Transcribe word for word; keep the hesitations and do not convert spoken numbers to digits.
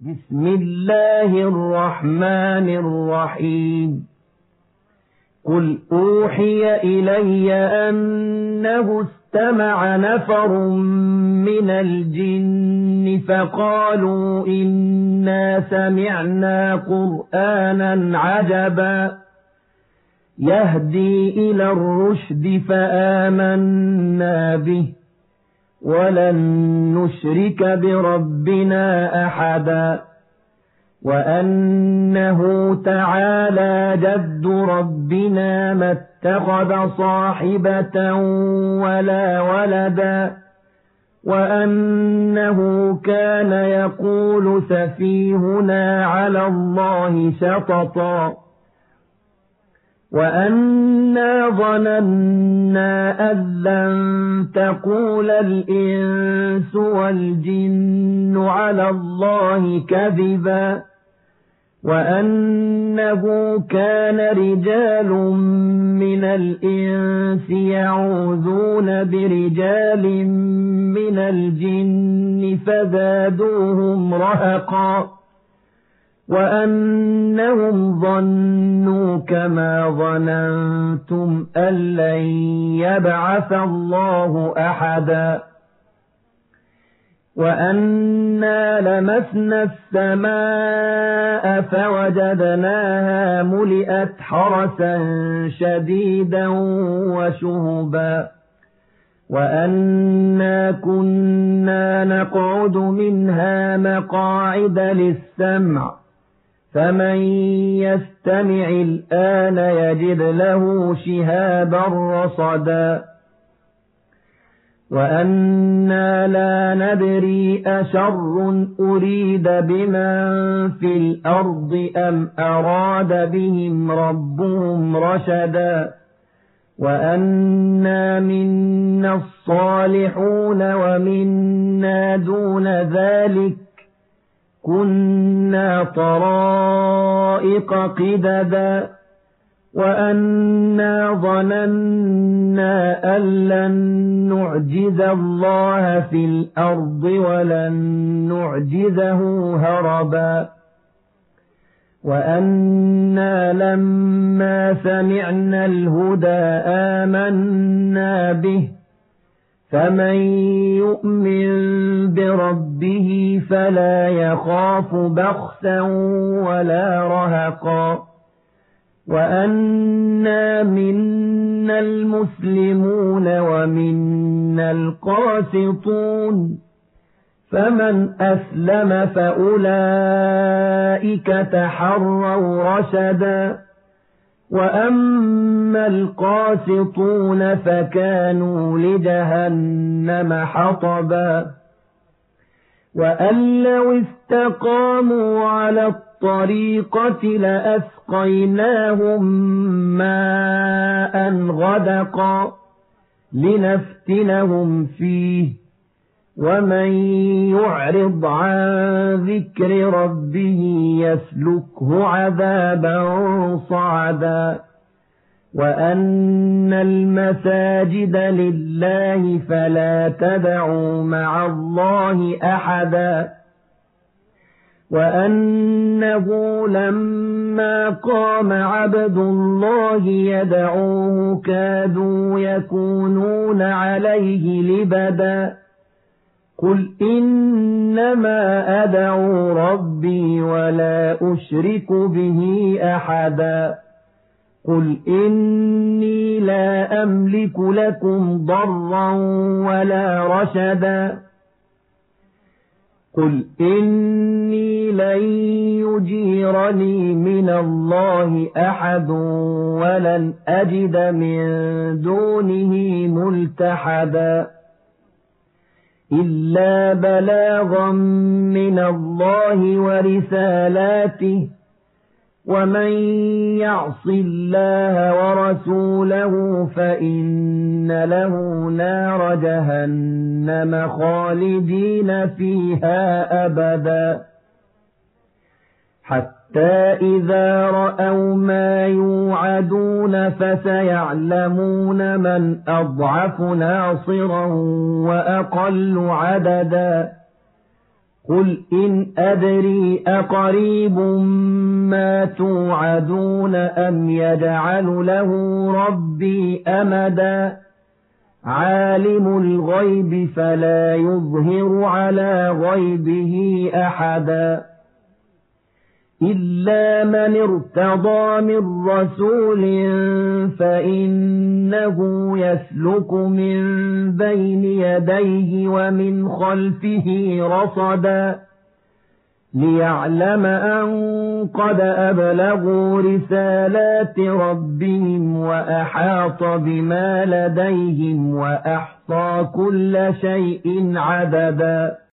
بسم الله الرحمن الرحيم قل أوحي إلي أنه استمع نفر من الجن فقالوا إنا سمعنا قرآنا عجبا يهدي إلى الرشد فآمنا به ولن نشرك بربنا أحدا وأنه تعالى جد ربنا ما اتخذ صاحبة ولا ولدا وأنه كان يقول سفيهنا على الله شططا وأنا ظننا أن لن تقول الإنس والجن على الله كذبا وأنه كان رجال من الإنس يعوذون برجال من الجن فزادوهم رهقا وأنهم ظنوا كما ظننتم أن لن يبعث الله أحدا وأنا لمسنا السماء فوجدناها ملئت حرسا شديدا وشهبا وأنا كنا نقعد منها مقاعد للسمع فمن يستمع الآن يجد له شهابا رصدا وأنا لا ندري أشر أريد بمن في الأرض أم أراد بهم ربهم رشدا وأنا منا الصالحون ومنا دون ذلك كنا طرائق قددا وأنا ظننا أن لن نعجز الله في الأرض ولن نعجزه هربا وأنا لما سمعنا الهدى آمنا به فمن يؤمن بربه فلا يخاف بخسا ولا رهقا وأنا منا المسلمون ومنا القاسطون فمن أسلم فأولئك تحروا رشدا وأما القاسطون فكانوا لجهنم حطبا وأن لو استقاموا على الطريقة لأسقيناهم ماء غدقا لنفتنهم فيه ومن يعرض عن ذكر ربه يسلكه عذابا صعدا وأن المساجد لله فلا تدعوا مع الله أحدا وأنه لما قام عبد الله يدعوه كادوا يكونون عليه لبدا قل إنما أدعو ربي ولا أشرك به أحدا قل إني لا أملك لكم ضرا ولا رشدا قل إني لن يجيرني من الله أحد ولن أجد من دونه ملتحدا إلا بلاغا من الله ورسالاته ومن يعص الله ورسوله فإن له نار جهنم خالدين فيها أبدا حتى إذا رأوا ما يوعدون فسيعلمون من أضعف ناصرا وأقل عددا قل إن أدري أقريب ما توعدون أم يجعل له ربي أمدا عالم الغيب فلا يظهر على غيبه أحدا إلا من ارتضى من رسول فإنه يسلك من بين يديه ومن خلفه رصدا ليعلم أن قد أبلغوا رسالات ربهم وأحاط بما لديهم وأحصى كل شيء عددا